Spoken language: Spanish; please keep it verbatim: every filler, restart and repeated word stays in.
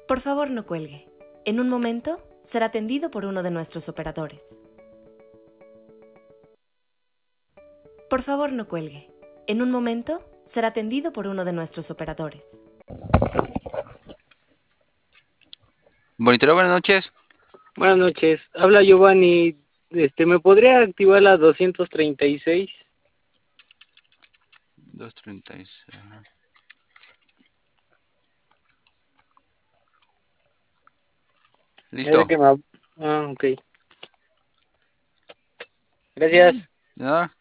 Por favor, no cuelgue. En un momento será atendido por uno de nuestros operadores. Por favor, no cuelgue. En un momento será atendido por uno de nuestros operadores. Monitoreo, buenas noches. Buenas noches. Habla Giovanni. Este, ¿me podría activar la doscientos treinta y seis? doscientos treinta y seis. Listo. Que me... Ah, ok. Gracias. ¿Ya?